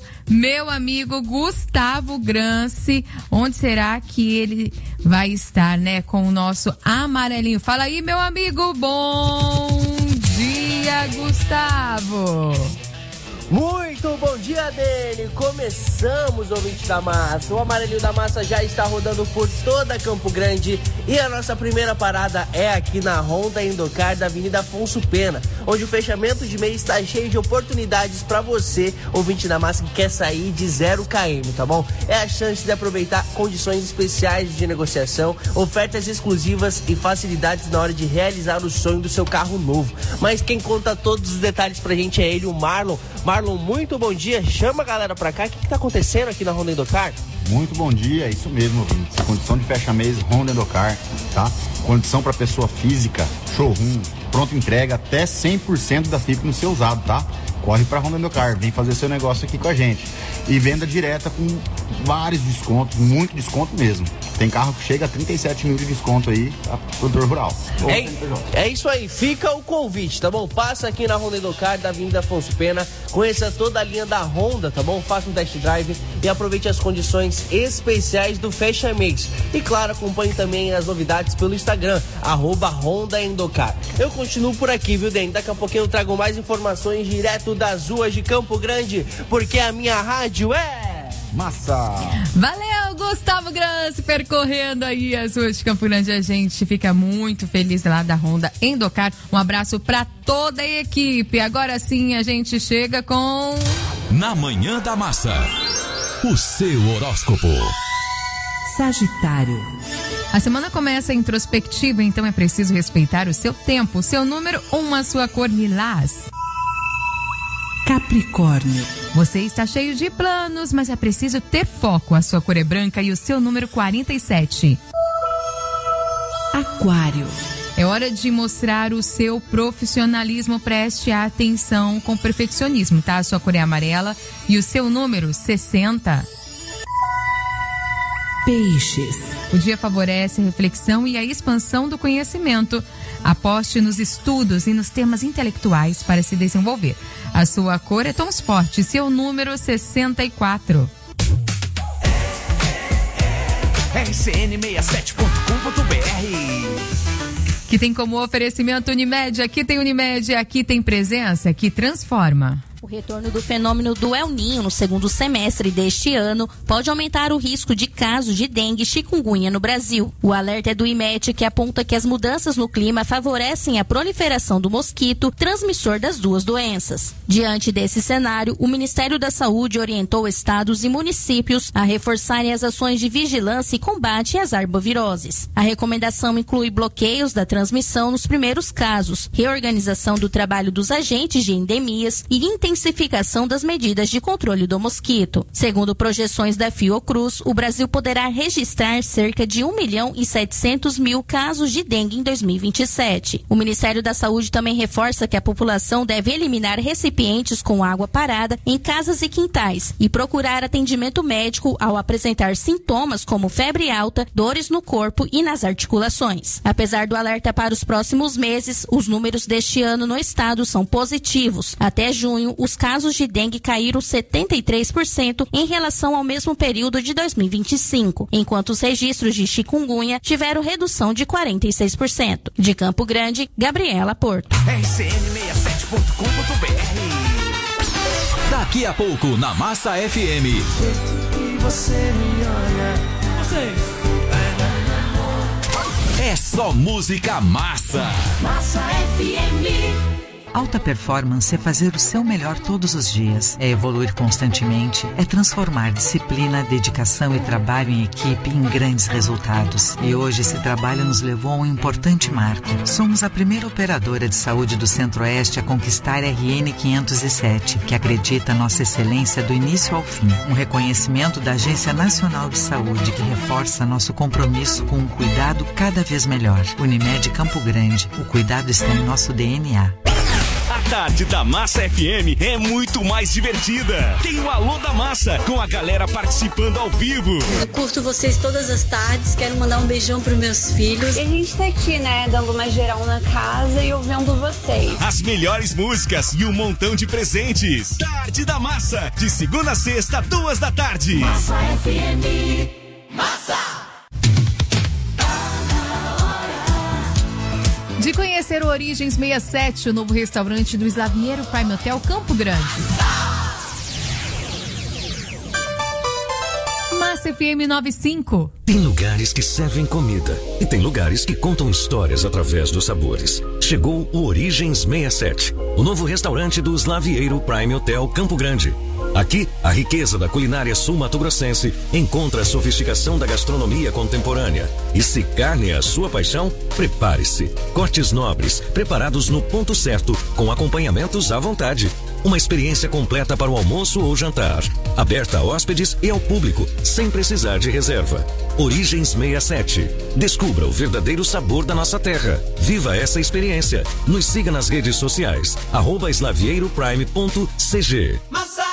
S1: Gustavo Granci. Onde será que ele vai estar, né, com o nosso amarelinho? Fala aí, meu amigo. Bom dia, Gustavo.
S7: Muito bom dia, Dene. Começamos, ouvinte da massa. O amarelinho da massa já está rodando por toda Campo Grande e a nossa primeira parada é aqui na Honda Indocar da Avenida Afonso Pena, onde o fechamento de mês está cheio de oportunidades para você, ouvinte da massa, que quer sair de 0 km, tá bom? É a chance de aproveitar condições especiais de negociação, ofertas exclusivas e facilidades na hora de realizar o sonho do seu carro novo. Mas quem conta todos os detalhes pra gente é ele, o Marlon. Marlon, muito bom dia. Chama a galera pra cá. O que tá acontecendo aqui na Honda Indocar?
S8: Muito bom dia, é isso mesmo, ouvinte. Condição de fecha-mês Honda Indocar, tá? Condição para pessoa física, showroom, pronta entrega, até 100% da FIP no seu usado, tá? Corre pra Honda Indocar, vem fazer seu negócio aqui com a gente. E venda direta com vários descontos, muito desconto mesmo. Tem carro que chega a 37 mil de desconto aí para produtor rural.
S7: É isso aí, fica o convite, tá bom? Passa aqui na Honda Endocar da Avenida Afonso Pena, conheça toda a linha da Honda, tá bom? Faça um test drive e aproveite as condições especiais do Fecha Mês. E claro, acompanhe também as novidades pelo Instagram, @Honda Endocar. Eu continuo por aqui, viu, Den? Daqui a pouquinho eu trago mais informações direto das ruas de Campo Grande, porque a minha rádio é...
S8: Massa!
S1: Valeu, Gustavo Granci, percorrendo aí as ruas de Campo Grande. A gente fica muito feliz lá da Honda Endocar. Um abraço pra toda a equipe. Agora sim a gente chega com...
S4: Na Manhã da Massa, o seu horóscopo.
S1: Sagitário. A semana começa introspectiva, então é preciso respeitar o seu tempo. O seu número 1, a sua cor lilás. Capricórnio. Você está cheio de planos, mas é preciso ter foco. A sua cor é branca e o seu número 47. Aquário. É hora de mostrar o seu profissionalismo. Preste atenção com perfeccionismo, tá? A sua cor é amarela e o seu número 60. Peixes. O dia favorece a reflexão e a expansão do conhecimento. Aposte nos estudos e nos temas intelectuais para se desenvolver. A sua cor é tons forte, seu número 64. RCN67.com.br. Que tem como oferecimento Unimed. Aqui tem Unimed, aqui tem presença que transforma.
S2: O retorno do fenômeno do El Niño no segundo semestre deste ano pode aumentar o risco de casos de dengue e chikungunya no Brasil. O alerta é do IMET, que aponta que as mudanças no clima favorecem a proliferação do mosquito, transmissor das duas doenças. Diante desse cenário, o Ministério da Saúde orientou estados e municípios a reforçarem as ações de vigilância e combate às arboviroses. A recomendação inclui bloqueios da transmissão nos primeiros casos, reorganização do trabalho dos agentes de endemias e intensificação das medidas de controle do mosquito. Segundo projeções da Fiocruz, o Brasil poderá registrar cerca de 1.700.000 casos de dengue em 2027. O Ministério da Saúde também reforça que a população deve eliminar recipientes com água parada em casas e quintais e procurar atendimento médico ao apresentar sintomas como febre alta, dores no corpo e nas articulações. Apesar do alerta para os próximos meses, os números deste ano no estado são positivos. Até junho, os casos de dengue caíram 73% em relação ao mesmo período de 2025, enquanto os registros de chikungunya tiveram redução de 46%. De Campo Grande, Gabriela Porto.
S4: RCN67.com.br. Daqui a pouco na Massa FM.
S3: E você me olha.
S4: É só música massa.
S3: Massa FM.
S9: Alta performance é fazer o seu melhor todos os dias, é evoluir constantemente, é transformar disciplina, dedicação e trabalho em equipe em grandes resultados. E hoje esse trabalho nos levou a um importante marco. Somos a primeira operadora de saúde do Centro-Oeste a conquistar RN 507, que acredita nossa excelência do início ao fim. Um reconhecimento da Agência Nacional de Saúde que reforça nosso compromisso com um cuidado cada vez melhor. Unimed Campo Grande, o cuidado está em nosso DNA.
S15: A tarde da Massa FM é muito mais divertida. Tem o Alô da Massa, com a galera participando ao vivo.
S12: Eu curto vocês todas as tardes, quero mandar um beijão pros meus filhos.
S14: E a gente tá aqui, né, dando uma geral na casa e ouvindo vocês.
S15: As melhores músicas e um montão de presentes. Tarde da Massa, de segunda a sexta, 2 da tarde.
S3: Massa FM. Massa!
S1: De conhecer o Origens 67, o novo restaurante do Slaviero Prime Hotel Campo Grande. Massa FM 95.
S25: Tem lugares que servem comida e tem lugares que contam histórias através dos sabores. Chegou o Origens 67, o novo restaurante do Slaviero Prime Hotel Campo Grande. Aqui, a riqueza da culinária sul-mato-grossense encontra a sofisticação da gastronomia contemporânea. E se carne é a sua paixão, prepare-se. Cortes nobres, preparados no ponto certo, com acompanhamentos à vontade. Uma experiência completa para o almoço ou jantar. Aberta a hóspedes e ao público, sem precisar de reserva. Origens 67. Descubra o verdadeiro sabor da nossa terra. Viva essa experiência. Nos siga nas redes sociais. @slavieroprime.cg.
S3: Massa FM.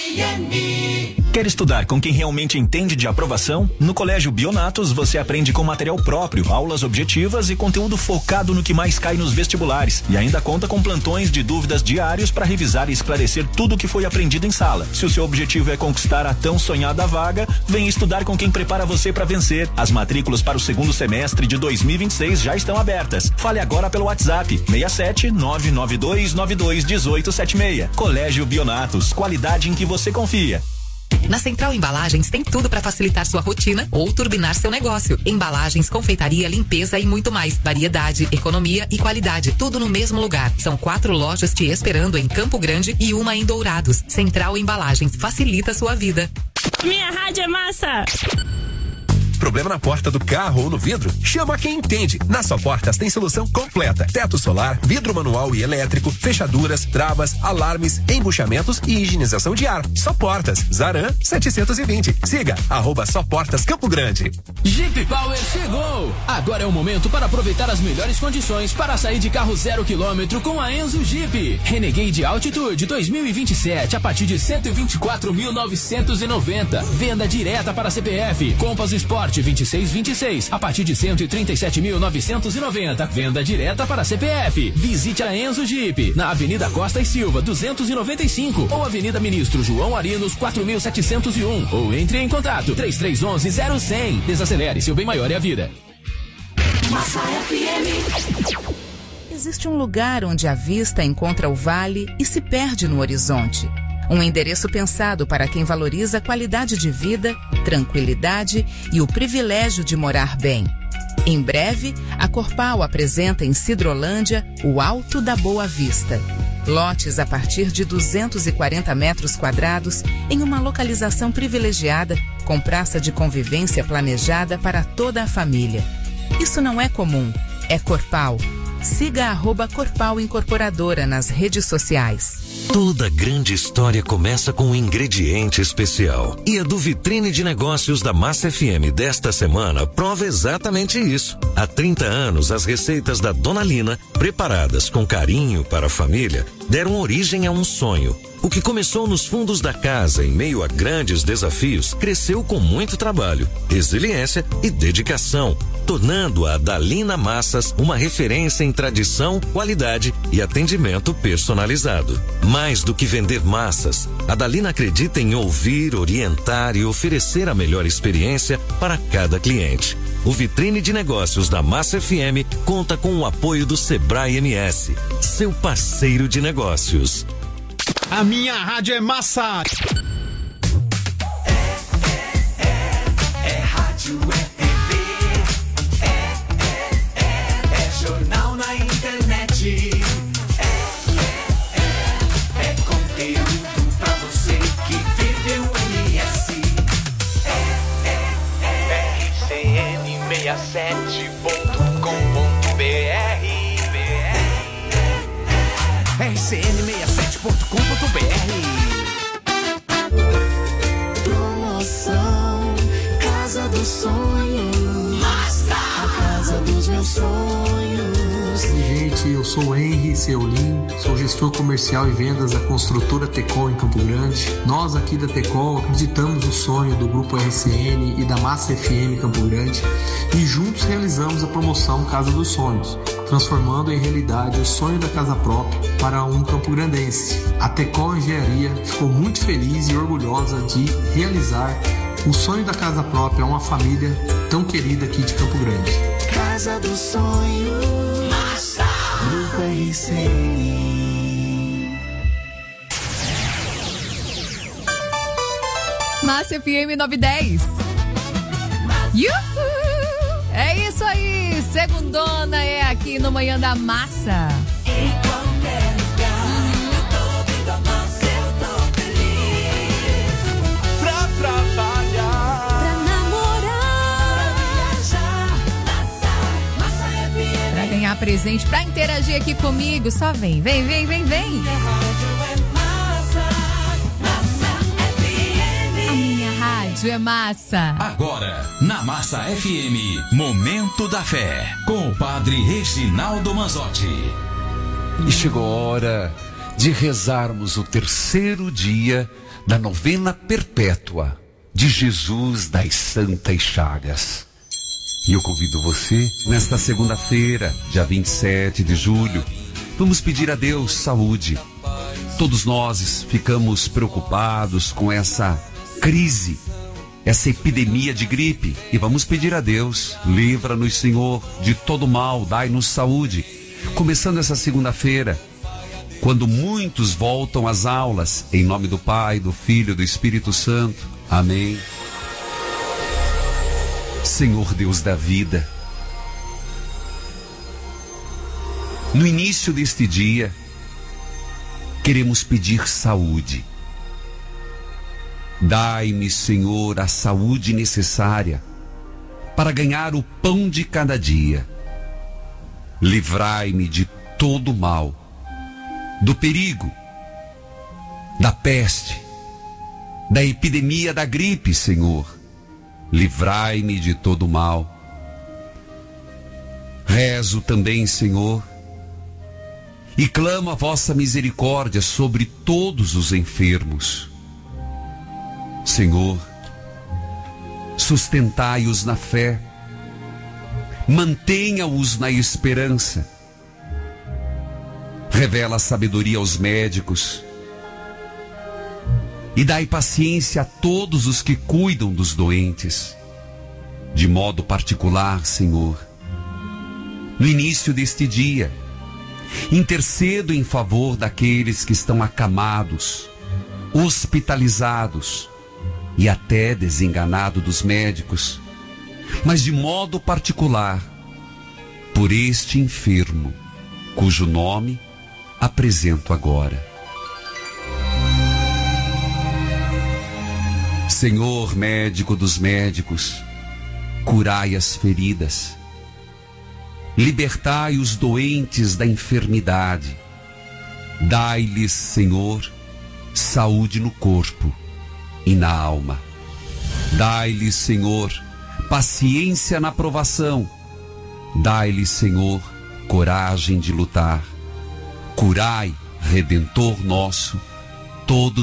S3: FM.
S19: Quer estudar com quem realmente entende de aprovação? No Colégio Bionatos você aprende com material próprio, aulas objetivas e conteúdo focado no que mais cai nos vestibulares. E ainda conta com plantões de dúvidas diários para revisar e esclarecer tudo o que foi aprendido em sala. Se o seu objetivo é conquistar a tão sonhada vaga, venha estudar com quem prepara você para vencer. As matrículas para o segundo semestre de 2026 já estão abertas. Fale agora pelo WhatsApp 67 992 92 1876. Colégio Bionatos, qualidade em que você confia.
S11: Na Central Embalagens tem tudo para facilitar sua rotina ou turbinar seu negócio. Embalagens, confeitaria, limpeza e muito mais. Variedade, economia e qualidade, tudo no mesmo lugar. São 4 lojas te esperando em Campo Grande e uma em Dourados. Central Embalagens, facilita sua vida.
S20: Minha rádio é massa!
S5: Problema na porta do carro ou no vidro? Chama quem entende. Na Só Portas tem solução completa. Teto solar, vidro manual e elétrico, fechaduras, travas, alarmes, embuchamentos e higienização de ar. Só Portas, Zaran 720. Siga @Só Portas Campo Grande.
S21: Jeep Power chegou! Agora é o momento para aproveitar as melhores condições para sair de carro 0 km com a Enzo Jeep. Renegade Altitude 2027 a partir de 124.990. Venda direta para CPF. Compass Sport 2626 a partir de 137.990. Venda direta para CPF. Visite a Enzo Jeep na Avenida Costa e Silva 295 ou Avenida Ministro João Arinos 4701 ou entre em contato 3311-0100. Desacelere, seu bem maior é a vida.
S22: Massa FM. Existe um lugar onde a vista encontra o vale e se perde no horizonte. Um endereço pensado para quem valoriza a qualidade de vida, tranquilidade e o privilégio de morar bem. Em breve, a Corpal apresenta em Sidrolândia o Alto da Boa Vista. Lotes a partir de 240 metros quadrados em uma localização privilegiada com praça de convivência planejada para toda a família. Isso não é comum, é Corpal. Siga @Corpal Incorporadora nas redes sociais.
S25: Toda grande história começa com um ingrediente especial. E a do Vitrine de Negócios da Massa FM desta semana prova exatamente isso. Há 30 anos, as receitas da Dona Lina, preparadas com carinho para a família, deram origem a um sonho. O que começou nos fundos da casa, em meio a grandes desafios, cresceu com muito trabalho, resiliência e dedicação, tornando a Dalina Massas uma referência em tradição, qualidade e atendimento personalizado. Mais do que vender massas, a Dalina acredita em ouvir, orientar e oferecer a melhor experiência para cada cliente. O Vitrine de Negócios da Massa FM conta com o apoio do Sebrae MS, seu parceiro de negócios.
S18: A minha rádio é massa!
S3: É rádio, é TV, é jornal na internet, é conteúdo pra você que vive o MS. RCN67.com.br RCN67.com.br.
S10: Promoção Casa dos Sonhos. A casa dos meus sonhos.
S23: Gente, eu sou o Henry Seulin, sou gestor comercial e vendas da construtora Tecol em Campo Grande. Nós aqui da Tecol acreditamos no sonho do Grupo RCN e da Massa FM Campo Grande e juntos realizamos a promoção Casa dos Sonhos, transformando em realidade o sonho da casa própria para um campograndense. A Tecol Engenharia ficou muito feliz e orgulhosa de realizar o sonho da casa própria a uma família tão querida aqui de Campo Grande.
S10: Casa dos Sonhos. Massa. Grupo RCN.
S1: Massa FM 910. Yuhu! É isso aí, segundona é aqui no Manhã da Massa.
S3: Em qualquer lugar, eu tô ouvindo a massa, eu tô feliz. Pra trabalhar,
S10: pra namorar,
S3: pra viajar, Massa FM.
S1: Pra ganhar presente, pra interagir aqui comigo, só vem, vem. É massa.
S26: Agora, na Massa FM, Momento da Fé, com o padre Reginaldo Manzotti.
S27: E chegou a hora
S6: de rezarmos o terceiro dia da novena perpétua de Jesus das Santas Chagas. E eu convido você, nesta segunda-feira, dia 27 de julho, vamos pedir a Deus saúde. Todos nós ficamos preocupados com essa crise, essa epidemia de gripe, e vamos pedir a Deus: livra-nos, Senhor, de todo mal, dai-nos saúde. Começando essa segunda-feira, quando muitos voltam às aulas, em nome do Pai, do Filho e do Espírito Santo. Amém. Senhor Deus da vida, no início deste dia, queremos pedir saúde. Dai-me, Senhor, a saúde necessária para ganhar o pão de cada dia. Livrai-me de todo mal, do perigo, da peste, da epidemia da gripe, Senhor. Livrai-me de todo mal. Rezo também, Senhor, e clamo a vossa misericórdia sobre todos os enfermos. Senhor, sustentai-os na fé, mantenha-os na esperança. Revela sabedoria aos médicos e dai paciência a todos os que cuidam dos doentes. De modo particular, Senhor, no início deste dia, intercedo em favor daqueles que estão acamados, hospitalizados e até desenganados dos médicos, mas de modo particular por este enfermo, cujo nome apresento agora. Senhor médico dos médicos, curai as feridas, libertai os doentes da enfermidade, dai-lhes, Senhor, saúde no corpo e na alma. Dai-lhes, Senhor, paciência na provação, dai-lhes, Senhor, coragem de lutar. Curai, Redentor nosso, todos